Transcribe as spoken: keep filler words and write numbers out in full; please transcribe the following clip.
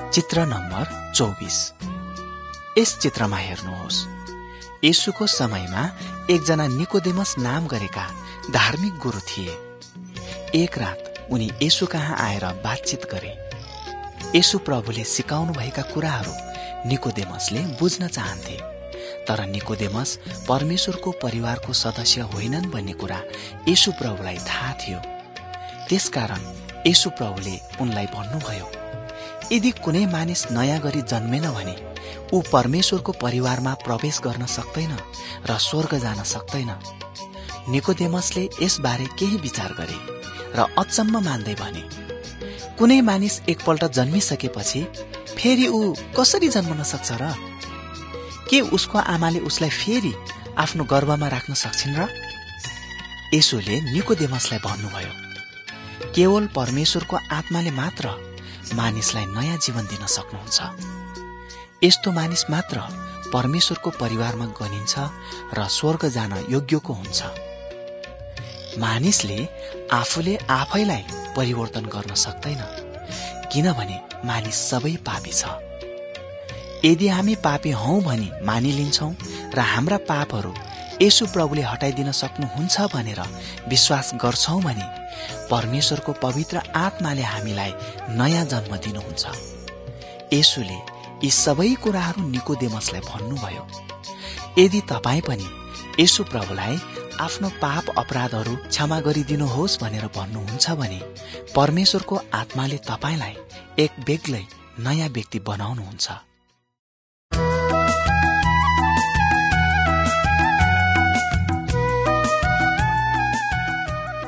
चित्र नम्बर चौबीस। यस चित्रमा हेर्नुहोस्, येशूको समयमा एकजना निकोदेमस नाम गरेका धार्मिक गुरु थिए। एक रात उनी येशू कहाँ आएर बातचित गरे। येशू प्रभुले सिकाउनु भएका कुराहरू निकोदेमसले बुझ्न चाहन्थे, तर निकोदेमस परमेश्वरको परिवारको सदस्य होइनन् भन्ने कुरा येशू प्रभुलाई थाहा थियो। त्यसकारण येशू प्रभुले उनलाई भन्नुभयो, यदि कुनै मानिस नयाँ गरी जन्मेन भने ऊ परमेश्वरको परिवारमा प्रवेश गर्न सक्दैन र स्वर्ग जान सक्दैन। निकोदेमसले यसबारे केही विचार गरे र अचम्म मान्दै भने, कुनै मानिस एकपल्ट जन्मिसकेपछि फेरि ऊ कसरी जन्मन सक्छ र? के उसको आमाले उसलाई फेरि आफ्नो गर्भमा राख्न सक्छिन् र? येशूले निकोदेमसलाई भन्नुभयो, केवल परमेश्वरको आत्माले मात्र मानिसलाई नयाँ जीवन दिन सक्नुहुन्छ। यस्तो मानिस मात्र परमेश्वरको परिवारमा गनिन्छ र स्वर्ग जान योग्यको हुन्छ। मानिसले आफूले आफैलाई परिवर्तन गर्न सक्दैन, किनभने मानिस सबै पापी छ। यदि हामी पापी हौं भनी मानिलिन्छौं र हाम्रा पापहरू येशू प्रभुले हटाइदिन सक्नुहुन्छ भनेर विश्वास गर्छौं भने परमेश्वरको पवित्र आत्माले हामीलाई नयाँ जन्म दिनुहुन्छ। येशूले यी सबै कुराहरू निकोदेमसलाई भन्नुभयो। यदि तपाईँ पनि येशू प्रभुलाई आफ्नो पाप अपराधहरू क्षमा गरिदिनुहोस् भनेर भन्नुहुन्छ भने परमेश्वरको आत्माले तपाईलाई एक बेग्लै नयाँ व्यक्ति बनाउनुहुन्छ।